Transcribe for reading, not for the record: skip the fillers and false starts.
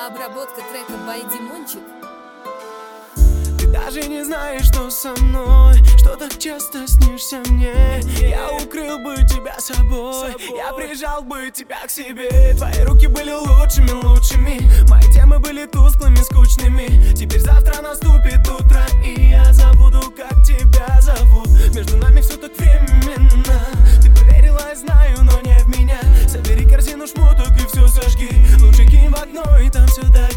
Обработка трека by Димончик. Ты даже не знаешь, что со мной, что так часто снишься мне. Я укрыл бы тебя собой, я прижал бы тебя к себе. Твои руки были лучшими, мои темы были тусклыми, скучными. Теперь завтра наступит утро, и я забуду, как тебя зовут. Между нами все так временно. Ты поверила, я знаю, но не в меня. Собери корзину шмоток и все сожги. Лучше кинь в окно, и там все дай.